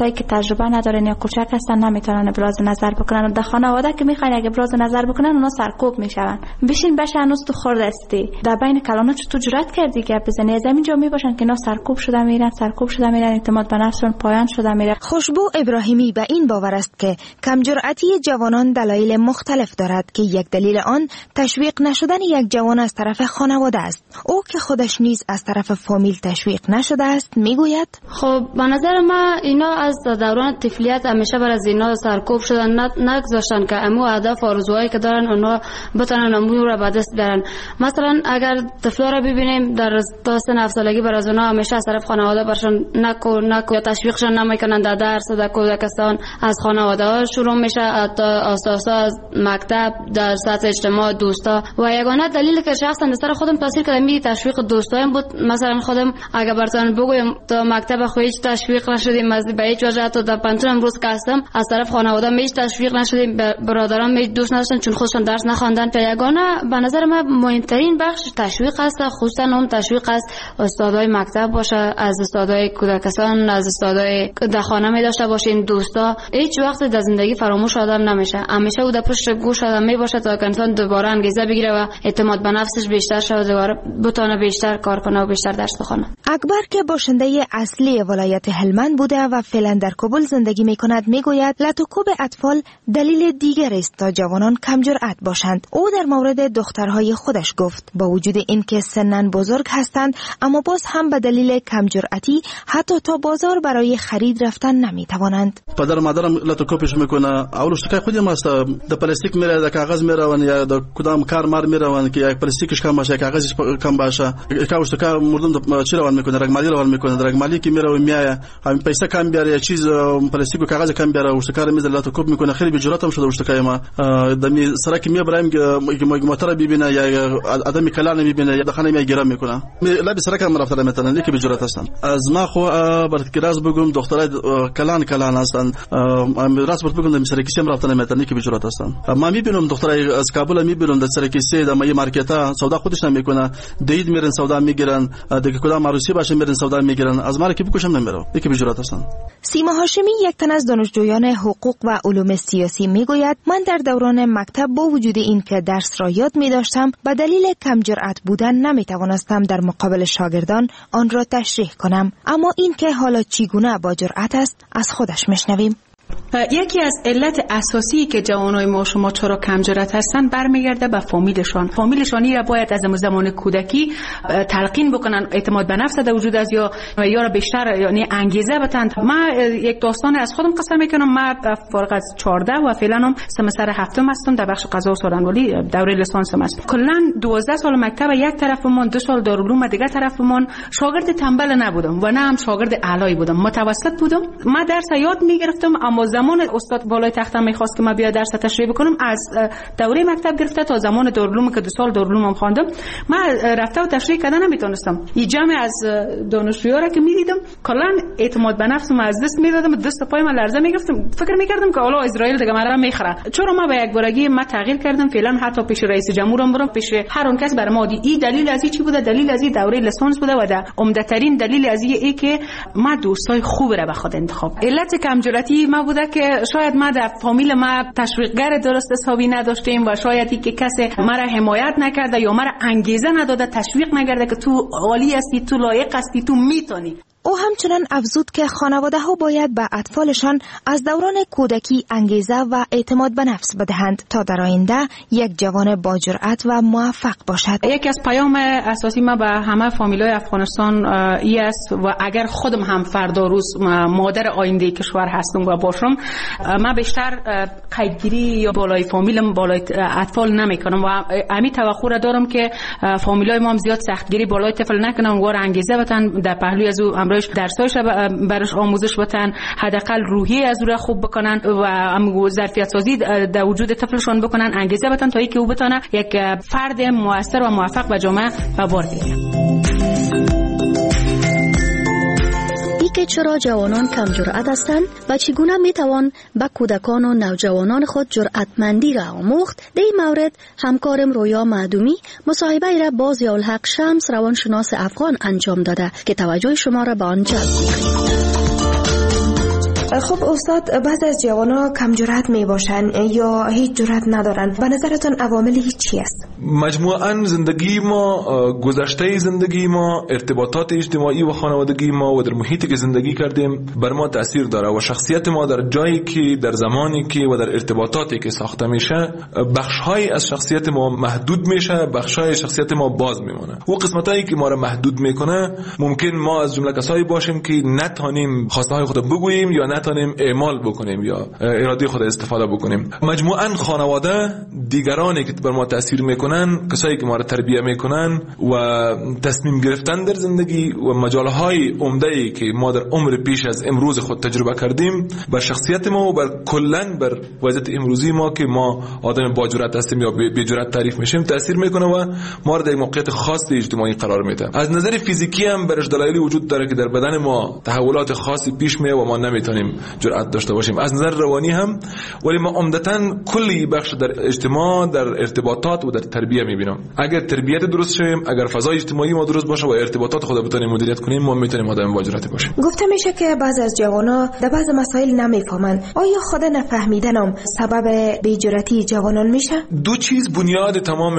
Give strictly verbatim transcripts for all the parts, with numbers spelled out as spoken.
کسایی که تجربه ندارن یا کوچک هستن نمیتونن ابراز نظر بکنن. در خانواده که میخوان اگه ابراز نظر بکنن اونا سرکوب میشون. بشین باشه هنوز تو خورد استی در بین کلانا تو جرأت کردی که بزنی از همینجا میباشن که اینا سرکوب شده میرن سرکوب شده میرن اعتماد به نفسشون پایان شده میره. خوشبو ابراهیمی به این باور است که کم جرأتی جوانان دلایل مختلف دارد که یک دلیل آن تشویق نشدن یک جوان از طرف خانواده است. او که خودش نیز از طرف فامیل تشویق نشده است میگوید خب به نظر من اینا از دوران طفولیت همیشه بر از اینا سرکوب شدن، نگذاشتن که امو هدف آرزوهایی که دارن اونا بتونن امو رو به دست بیارن. مثلا اگر طفلا رو ببینیم در تا سن هفت سالگی بر از اونا همیشه از طرف خانواده برشون نکو نکو یا تشویقشون نمیکنن در درس و در کودکستان از خانواده ها شروع میشه تا اساسا از مکتب در سطح اجتماع دوستا و یگانه دلیلی که شخصا در سر خودم تاثیر کرده می تشویق دوستایم بود. مثلا خودم اگر براتون بگویم تا مکتب خو هیچ تشویق نشدیم از به هیچ وجه، تا در پنتون امروز که هستم از طرف خانواده هیچ تشویق نشدیم، برادرام هیچ دوست نداشتن چون خودشون درس نخواندن. یگانه به نظر من مهمترین بخش تشویق است، خصوصا اون تشویق است استادای مکتب باشه، از استادای کودکستان، از استادای در خانه می داشته باشین دوستا. هیچ وقت در زندگی فراموش آدم نمیشه، همیشه او در پشت گوش آدم می باشه تا انسان دوباره انگیزه بگیره و اعتماد به نفسش بیشتر شه و دوباره بتونه بیشتر کار کنه و بیشتر درس بخونه. اکبر که باشنده اصلی ولایت هلمند بوده و فعلا در کابل زندگی می کند میگوید لطوکوب اطفال دلیل دیگر است تا جوانان کم جرأت باشند. او در مورد دخترهای خودش گفت با وجود اینکه سنن بزرگ هستند اما باز هم به دلیل کم جرأتی حتی تا بازار برای خرید رفتن نمی توانند. پدر و مادرم لطوکوبش میکنه. اولش که خودم است در پلاستیک میره، در کاغذ میرون یا در کدام کار مار میرون که یک پلاستیکش کم باشه، کاغذش کم باشه، کاوش که مردم چی روان میکنه، رقمالی روان میکنه، رقمالی که میره و میایه همین پیسه کم بیاره، چیز پلاستیک و کاغذ کم بیاره، وش کار میز لطوکوب میکنه. خیلی بجرات هم شده وش که ما دمی سرک میبرایم که موتور ببینه یا آدم کلان میبینه یا دخانه میگیرم میکنه. لب سرک هم رفتن مثلا لیک بجرات هستن. از ما خو برات کراز بگم دخترای کلان کلان هستن. راست برات بگم سرکی سیم رفتن مثلا لیک بجرات هستن. ما میبینم دخترای از کابل میبینم در سرکی سه در مای مارکتا سودا خودش نمیکنه، دید میرن سودا میگیرن، دیگه کدام عروسی باشه میرن سودا میگیرن. از ما که بکشم نمیره، لیک بجرات هستن. سیما هاشمی یک تن از دانشجویان حقوق و علوم سیاسی میگوید من در دوران مکتب با وجود این که درس را یاد می داشتم به دلیل کم جرأت بودن نمی توانستم در مقابل شاگردان آن را تشریح کنم. اما این که حالا چگونه با جرأت است از خودش میشنویم. یکی از علت اساسی که جوانای ما شما چرا کم جرأت هستن برمیگرده به فامیلشان. فامیلشانی را باید از زمان کودکی تلقین بکنن اعتماد به نفس در وجود از یا یا بیشتر یعنی انگیزه بدن. من یک داستان از خودم قصه میکنم. من فارغ از چهارده و فعلا هم سمستر هفتم هستم در بخش قضا و سخنوری، دوره لیسانسم است. کلا دوازده سال مکتب یک طرفمون، دو سال دارالعلوم دیگه طرفمون. شاگرد تنبل نبودم و نه هم شاگرد اعلایی بودم، متوسط بودم. من درس یاد میگرفتم اما زمان استاد بالای تختم میخواست که من بیا درس تشریح بکنم از دوره مکتب گرفته تا زمان دارالعلوم که دو سال دارالعلوم هم خواندم من رفته و تشریح کردن نمیتونستم. این جمع از دانشجوها را که میدیدم کلا اعتماد به نفسم از دست میدادم، دست پای من لرزه میگرفتم، فکر میکردم که حالا اسرائیل دیگه مرا میخره. چرا من به یک بارگی من تغییر کردم. فعلا حتی پیش رئیس جمهورم برم، پیش هر اون کس برام دی این دلیل از چی بوده، دلیل از این دوره لیسانس بوده و ده عمده ترین دلیل از این که من دوستای خوب را به خود انتخاب. علت کم جرأتی ما بوده که شاید ما در فامیل ما تشویقگر درست حسابی نداشتیم و شاید این که کسی مرا حمایت نکرده یا مرا انگیزه نداده، تشویق نکرده که تو عالی هستی، تو لایق هستی، تو میتونی. او همچنان افزود که خانواده ها باید به اطفالشان از دوران کودکی انگیزه و اعتماد به نفس بدهند تا در آینده یک جوان با جرأت و موفق باشد. یکی از پیام اساسی ما به همه فامیلای افغانستان این است و اگر خودم هم فردا روز مادر آینده کشور هستم و باشم، من بیشتر قیدگیری یا بالای فامیلم بالای اطفال نمیکنم و امی توقع را دارم که فامیلای ما هم زیاد سختگیری بالای طفل نکنن و انگیزه بدن در پهلوی از او امروز درسایش برش آموزش بدن، حداقل روحی از او را خوب بکنن و ظرفیت سازی در وجود طفلشون بکنن، انگیزه بدن تا اینکه او بتونه یک فرد موثر و موفق به جامعه به بار بیاره. که چرا جوانان کم جرأت هستند و چگونه میتوان به کودکان و نوجوانان خود جرأتمندی را آموخت، در این مورد همکارم رویا معدومی مصاحبه را با ضیاءالحق شمس روانشناس افغان انجام داده که توجه شما را به آن جلب می‌کنیم. خب استاد، بعضی از جوان‌ها کم جرأت میباشن یا هیچ جرأت ندارن، به نظرتون عوامل چی است؟ مجموعاً زندگی ما، گذشته زندگی ما، ارتباطات اجتماعی و خانوادگی ما و در محیطی که زندگی کردیم بر ما تاثیر داره و شخصیت ما در جایی که، در زمانی که و در ارتباطاتی که ساخته میشه، بخش‌های از شخصیت ما محدود میشه، بخش‌های شخصیت ما باز میمونه. و قسمتایی که ما را محدود میکنه ممکن ما از جمله کسایی باشیم که نتونیم خواسته های خود بگوییم یا نتونیم اعمال بکنیم یا اراده خود استفاده بکنیم. مجموعاً خانواده، دیگرانی که بر ما تاثیر میکنن، کسایی که ما را تربیت میکنن و تصمیم گرفتن در زندگی و مجالهای عمده‌ای که ما در عمر پیش از امروز خود تجربه کردیم بر شخصیت ما و بر کلاً بر وضعیت امروزی ما که ما آدم با جرأت هستیم یا بی جرأت تعریف میشیم تاثیر میکنه و ما را در موقعیت خاص اجتماعی قرار میده. از نظر فیزیکی هم برش دلایلی وجود داره که در بدن ما تحولات خاصی پیش میاد و ما نمیتونیم جرأت داشته باشیم. از نظر روانی هم، ولی ما عمدتاً کلی بخش در اجتماع، در ارتباطات و در تربیت میبینم. اگر تربیت درست شیم، اگر فضای اجتماعی ما درست باشه و ارتباطات خود بتونیم مدیریت کنیم، ما میتونیم آدم با جرأت باشیم. گفته میشه که بعضی از جوانان در بعض مسائل نمیفهمند. آیا خود نفهمیدنم سبب بی‌جرأتی جوانان میشه؟ دو چیز بنیاد تمام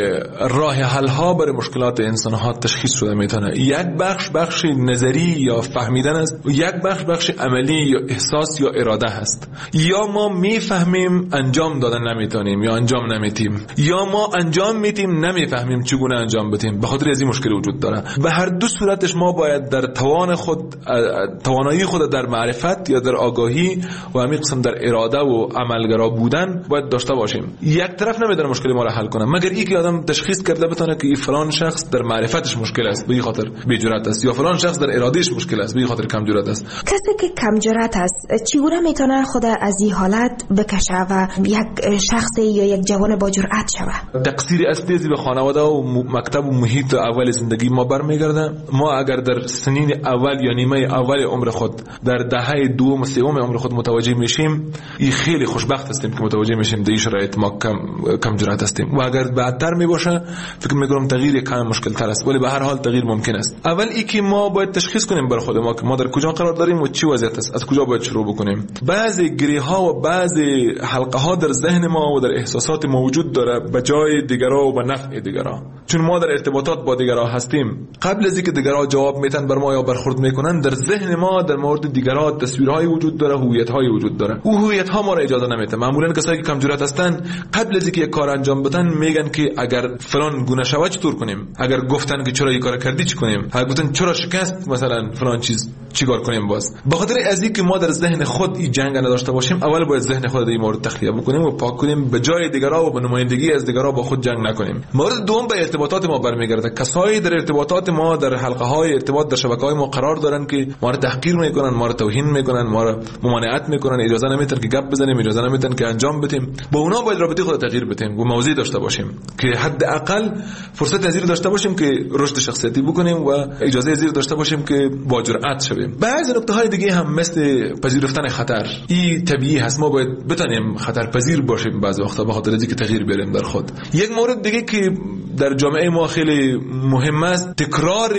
راه حل ها برای مشکلات انسان ها تشخیص شده میتونه. یک بخش بخش نظری یا فهمیدن است، یک بخش بخش عملی یا احساس یا اراده هست. یا ما میفهمیم انجام دادن نمیتونیم یا انجام نمیتیم، یا ما انجام میتیم نمیفهمیم چگونه انجام بدیم. به خاطر از این مشکل وجود داره. به هر دو صورتش ما باید در توان خود، توانایی خود در معرفت یا در آگاهی و همین قسم در اراده و عملگرا بودن باید داشته باشیم. یک طرف نمیتونه مشکل ما را حل کنه مگر اینکه آدم تشخیص کرده بتونه که فلان شخص در معرفتش مشکل است به خاطر بی‌جرأت است، یا فلان شخص در ارادهش مشکل است به خاطر کم جرأت است. کسی که کم جرأت است چگونه میتونه خود از این حالت بکشه و یک شخص یا یک جوان با جرأت شود؟ تقصیر اصلی به خانواده و مکتب و محیط اول زندگی ما برمیگرده. ما اگر در سنین اول یا نیمه اول عمر خود، در دهه دوم و سوم عمر خود متوجه میشیم، این خیلی خوشبخت هستیم که متوجه میشیم در این شرایط ما کم کم جرأت هستیم. و اگر بعدتر میباشه فکر میکنم تغییر کم مشکل تر است، ولی به هر حال تغییر ممکن است. اول ای که ما باید تشخیص کنیم بر خود ما که ما در کجا قرار داریم و چی وضعیت است، از کجا باید شروع بکنیم. بعضی گریه ها و بعضی حلقه ها در ذهن ما و در احساسات ما وجود داره به جای دیگرا و به نفع دیگرا. چون ما در ارتباطات با دیگرا هستیم، قبل از اینکه دیگرا جواب میتن بر ما یا برخورد میکنن، در ذهن ما در مورد دیگرا تصویرهای وجود داره، هویت‌های وجود داره. او هویت‌ها ما را اجازه نمیده. معمولا کسایی که کم جرأت هستن قبل از اینکه یک کار انجام بدن میگن که اگر فلان گونه شود چطور کنیم، اگر گفتن که چرا این کار کردی چی کنیم، اگر گفتن چرا شکست مثلا فلان چیز چیکار کنیم. باز به خاطر از اینکه ما در ذهن خود این جنگ نداشته باشیم، اول باید ذهن خود در این مورد تخلیه بکنیم و پاک کنیم، به جای دیگرا و به نمایندگی از دیگرا با خود جنگ نکنیم. مورد دوم به ارتباطات ما برمیگرده. کسایی در ارتباطات ما، در حلقه های ارتباط، در شبکه‌های ما قرار دارن که ما را تحقیر میکنن، ما را توهین میکنن، ما را ممانعت میکنن، اجازه نمیدن که گپ بزنیم، اجازه نمیدن که انجام بدیم. با اونا باید رابطه خود تغییر بدیم و موضوع داشته باشیم که حداقل فرصت از این داشته باشیم که رشد شخصیتی بکنیم و اجازه از این داشته باشیم که با جرأت شویم. بعضی نکته‌های دیگه هم مثل پذیرفتن خطر، این طبیعی هست. ما باید بتونیم خطر پذیر باشیم بعضی وقتا به خاطر اینکه تغییر بیاریم در خود. یک مورد دیگه که در جامعه ما خیلی مهم است، تکرار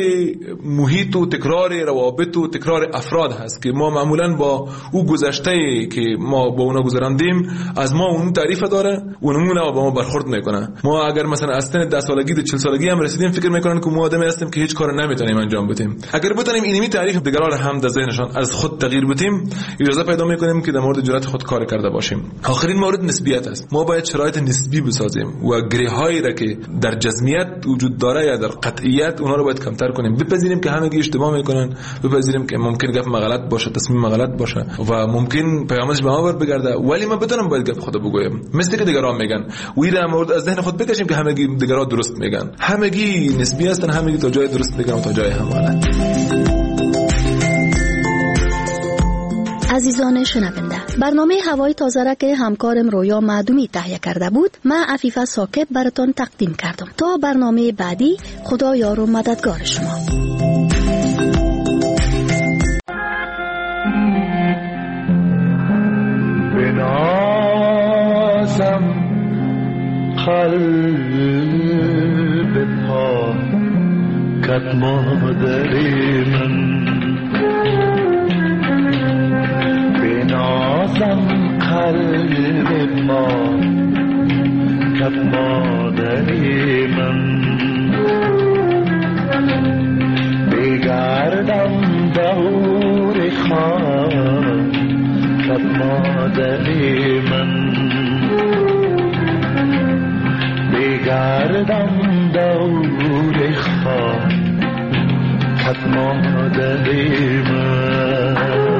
محیط و تکرار روابط و تکرار افراد هست که ما معمولا با او گذشته که ما با اونا گذراندیم از ما اون تعریف داره و اونمون با ما برخورد میکنه. ما اگر مثلا از سن ده سالگی تا چهل سالگی هم رسیدیم فکر میکنن که ما آدمی هستیم که هیچ کار نمیتونیم انجام بدیم. اگر بتونیم اینمی تعریف دیگران هم در ذهنشان از خود تغییر بدیم، اجازه پیدا میکنیم که در مورد جرأت خود کار کرده باشیم. آخرین مورد نسبیت است. ما باید شرایط نسبی بسازیم و گریه‌هایی را که در جزمیت وجود داره یا در قطعیت اونها رو باید کمتر کنیم. بپذیریم که همگی اشتباه میکنن، بپذیریم که ممکن گپ غلط باشه، تصمیم غلط باشه و ممکن پیامش به ما بر بگرده، ولی ما بدونم باید گپ خود بگویم. مثل که دیگران میگن و این مورد از ذهن خود بکشیم که همگی دیگران درست میگن. همگی نسبی هستن، همگی تا جای درست میگن و تا جای هم غلط. عزیزان شنونده، برنامه هوای تازه را که همکارم رویا معدومی تهیه کرده بود، من عفیفه ساکت براتون تقدیم کردم. تا برنامه بعدی، خدا یار و مددگار شما. بنازم قلب پا کت مادری من، بازم قلب ما کف مادری من بگردم دور خان کف مادری من بگردم دور خان کف مادری من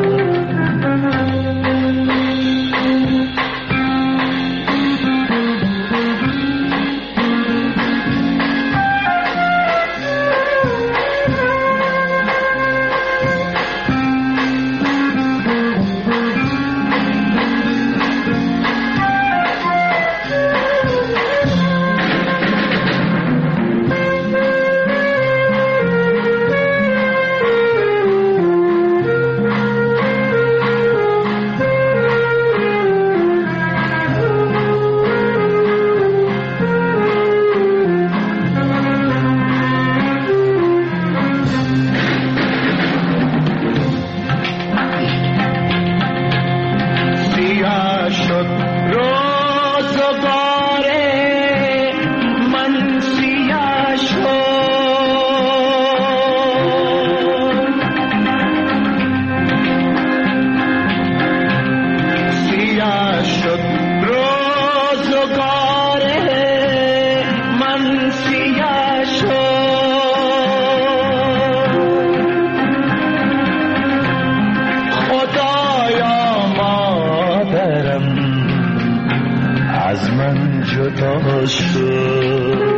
از من جدا شد